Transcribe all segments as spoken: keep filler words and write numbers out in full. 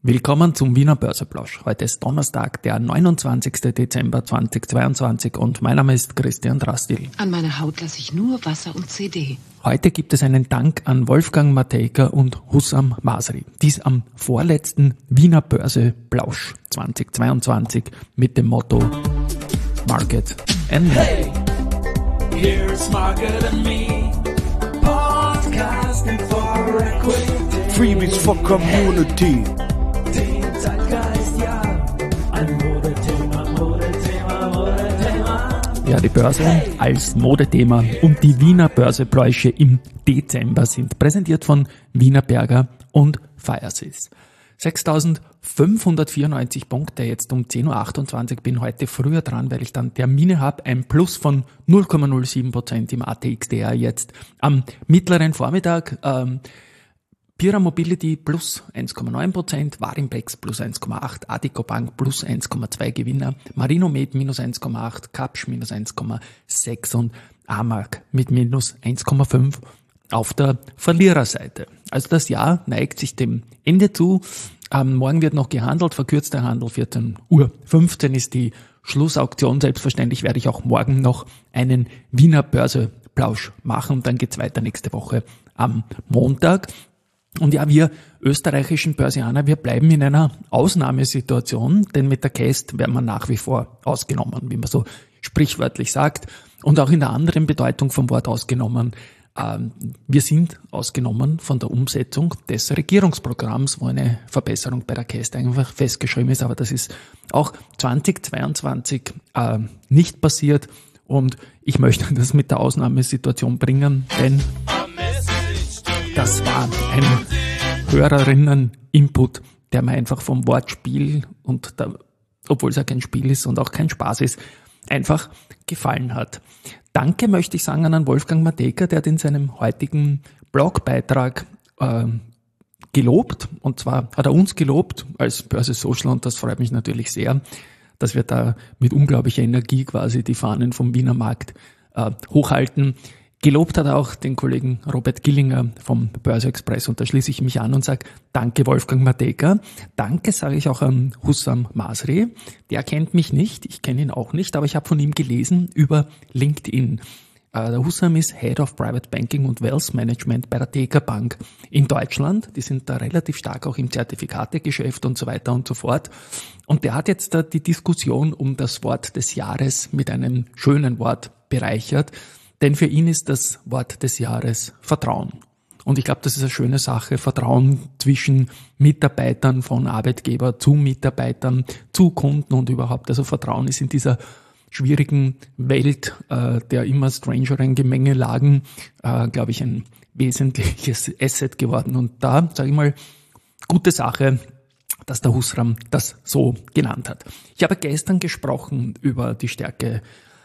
Willkommen zum Wiener Börseplausch. Heute ist Donnerstag, der neunundzwanzigster Dezember zweitausendzweiundzwanzig und mein Name ist Christian Drastil. An meiner Haut lasse ich nur Wasser und C D. Heute gibt es einen Dank an Wolfgang Matejka und Hussam Masri. Dies am vorletzten Wiener Börseplausch zweitausendzweiundzwanzig mit dem Motto Market and Me. Hey, here's Market and Me, podcasting for equity. Freebies for Community. Den Zeitgeist, ja, ein Modethema, Modethema, Modethema. Ja, die Börse als Modethema und die Wiener Börsepläusche im Dezember sind präsentiert von Wienerberger und Firesys. sechstausendfünfhundertvierundneunzig Punkte, jetzt um zehn Uhr achtundzwanzig, bin heute früher dran, weil ich dann Termine habe, ein Plus von null Komma null sieben Prozent im A T X D R jetzt am mittleren Vormittag. Ähm, Pira Mobility plus eins Komma neun Prozent, Warimpex plus eins Komma acht, Addiko Bank plus eins Komma zwei Gewinner, Marinomed minus eins Komma acht, Kapsch minus eins Komma sechs und Amag mit minus eins Komma fünf auf der Verliererseite. Also das Jahr neigt sich dem Ende zu. Ähm, morgen wird noch gehandelt, verkürzter Handel, vierzehn Uhr fünfzehn ist die Schlussauktion. Selbstverständlich werde ich auch morgen noch einen Wiener Börseplausch machen und dann geht's weiter nächste Woche am Montag. Und ja, wir österreichischen Börsianer, wir bleiben in einer Ausnahmesituation, denn mit der C A S T werden wir nach wie vor ausgenommen, wie man so sprichwörtlich sagt. Und auch in der anderen Bedeutung vom Wort ausgenommen. Ähm, wir sind ausgenommen von der Umsetzung des Regierungsprogramms, wo eine Verbesserung bei der C A S T einfach festgeschrieben ist. Aber das ist auch zweitausendzweiundzwanzig äh, nicht passiert. Und ich möchte das mit der Ausnahmesituation bringen, denn das war ein Hörerinnen-Input, der mir einfach vom Wortspiel und der, obwohl es ja kein Spiel ist und auch kein Spaß ist, einfach gefallen hat. Danke möchte ich sagen an Wolfgang Matejka, der hat in seinem heutigen Blogbeitrag äh, gelobt, und zwar hat er uns gelobt als Börse Social, und das freut mich natürlich sehr, dass wir da mit unglaublicher Energie quasi die Fahnen vom Wiener Markt äh, hochhalten. Gelobt hat er auch den Kollegen Robert Gillinger vom Börse Express, und da schließe ich mich an und sage, danke Wolfgang Matejka. Danke sage ich auch an Hussam Masri. Der kennt mich nicht, ich kenne ihn auch nicht, aber ich habe von ihm gelesen über LinkedIn. Der Hussam ist Head of Private Banking und Wealth Management bei der T K Bank in Deutschland. Die sind da relativ stark auch im Zertifikategeschäft und so weiter und so fort. Und der hat jetzt da die Diskussion um das Wort des Jahres mit einem schönen Wort bereichert. Denn für ihn ist das Wort des Jahres Vertrauen. Und ich glaube, das ist eine schöne Sache. Vertrauen zwischen Mitarbeitern, von Arbeitgeber zu Mitarbeitern, zu Kunden und überhaupt. Also Vertrauen ist in dieser schwierigen Welt äh, der immer strangeren Gemengelagen, äh, glaube ich, ein wesentliches Asset geworden. Und da, sage ich mal, gute Sache, dass der Hussam das so genannt hat. Ich habe gestern gesprochen über die Stärke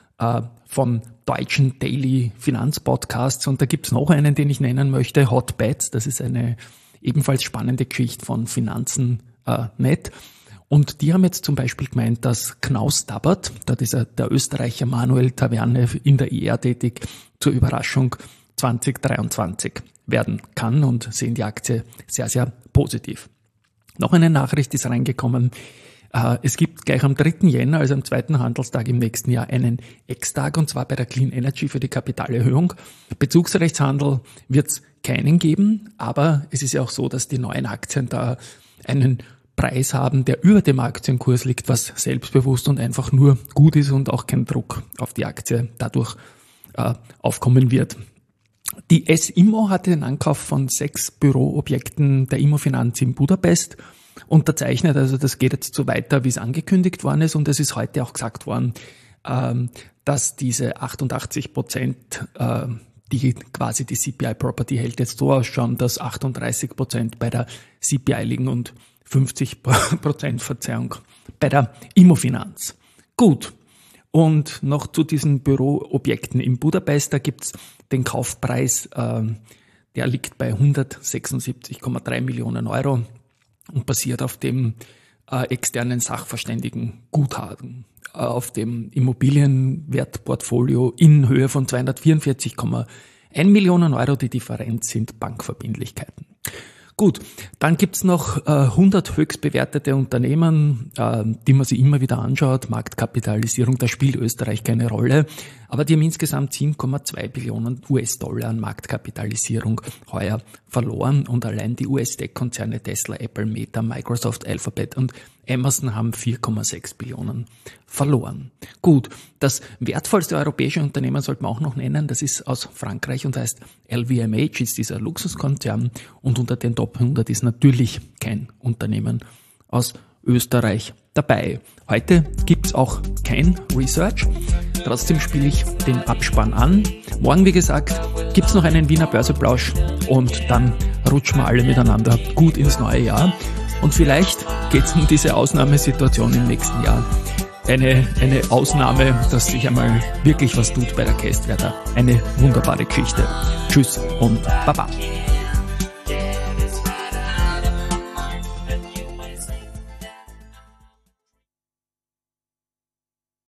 von deutschen Daily Finanzpodcasts, und da gibt's noch einen, den ich nennen möchte, Hot Bets. Das ist eine ebenfalls spannende Geschichte von Finanzen äh, Net. Und die haben jetzt zum Beispiel gemeint, dass Knaus Tabbert, dort ist er der Österreicher Manuel Taverne in der I R tätig, zur Überraschung zwanzig dreiundzwanzig werden kann, und sehen die Aktie sehr, sehr positiv. Noch eine Nachricht ist reingekommen. Es gibt gleich am dritten Jänner, also am zweiten Handelstag im nächsten Jahr, einen Ex-Tag, und zwar bei der Clean Energy für die Kapitalerhöhung. Bezugsrechtshandel wird es keinen geben, aber es ist ja auch so, dass die neuen Aktien da einen Preis haben, der über dem Aktienkurs liegt, was selbstbewusst und einfach nur gut ist und auch kein Druck auf die Aktie dadurch äh, aufkommen wird. Die S-Immo hatte den Ankauf von sechs Büroobjekten der Immofinanz in Budapest unterzeichnet. Also das geht jetzt so weiter, wie es angekündigt worden ist, und es ist heute auch gesagt worden, ähm, dass diese achtundachtzig Prozent, äh, die quasi die C P I-Property hält, jetzt so ausschauen, dass achtunddreißig Prozent bei der C P I liegen und fünfzig Prozent Verzeihung bei der Immofinanz. Gut. Und noch zu diesen Büroobjekten in Budapest, da gibt's den Kaufpreis, äh, der liegt bei hundertsechsundsiebzig Komma drei Millionen Euro. Und basiert auf dem äh, externen Sachverständigenguthaben, äh, auf dem Immobilienwertportfolio in Höhe von zweihundertvierundvierzig Komma eins Millionen Euro. Die Differenz sind Bankverbindlichkeiten. Gut, dann gibt's noch äh, hundert höchst bewertete Unternehmen, äh, die man sich immer wieder anschaut. Marktkapitalisierung, da spielt Österreich keine Rolle. Aber die haben insgesamt sieben Komma zwei Billionen U S-Dollar an Marktkapitalisierung heuer verloren. Und allein die U S-Tech-Konzerne Tesla, Apple, Meta, Microsoft, Alphabet und Amazon haben vier Komma sechs Billionen verloren. Gut, das wertvollste europäische Unternehmen sollte man auch noch nennen. Das ist aus Frankreich und heißt L V M H, ist dieser Luxuskonzern. Und unter den Top hundert ist natürlich kein Unternehmen aus Österreich dabei. Heute gibt's auch kein Research. Trotzdem spiele ich den Abspann an. Morgen, wie gesagt, gibt's noch einen Wiener Börseplausch und dann rutschen wir alle miteinander gut ins neue Jahr. Und vielleicht geht's um diese Ausnahmesituation im nächsten Jahr. Eine, eine Ausnahme, dass sich einmal wirklich was tut bei der Kästwerter. Eine wunderbare Geschichte. Tschüss und Baba.